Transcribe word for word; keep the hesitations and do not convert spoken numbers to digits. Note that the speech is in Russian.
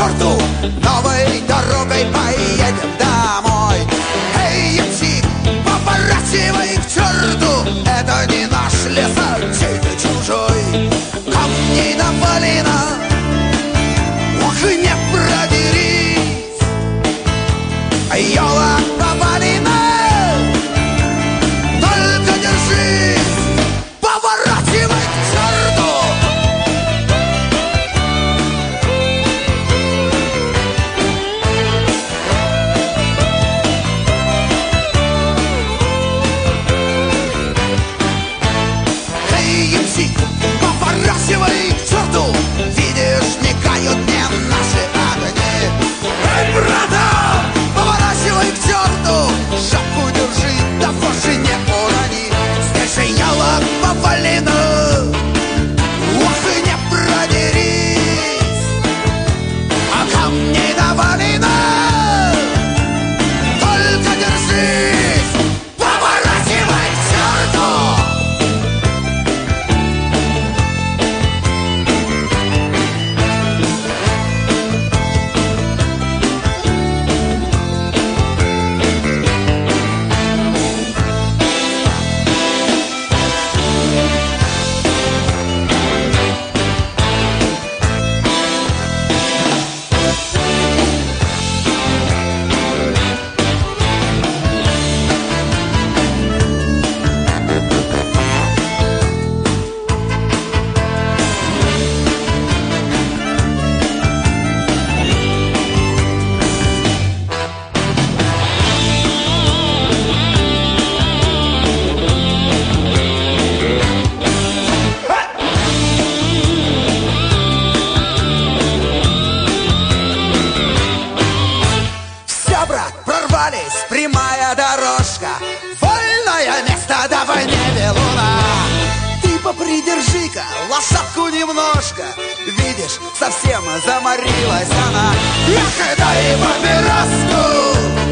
черту, новой дорогой поедем домой. Эй, ямщик, поворачивай к черту, это не наш лес, а чей-то чужой. Камней навалено, ух, и не продерись. Елок повалено, только держись, поворачивай к черту. Эй, ямщик, поворачивай к черту, видишь, мигают мне наши огни. Эй, братан, поворачивай к черту, шапку держи, да вовсе не урони. Здесь елок повалено, ох, и не продерись. А камней навалено, только держись, поворачивай к черту. Все, брат, прорвались, прямая дорожка, вольное место, давай не белуна. Ты попридержи-ка лошадку немножко, видишь, совсем заморилась она. Эх, дай папироску,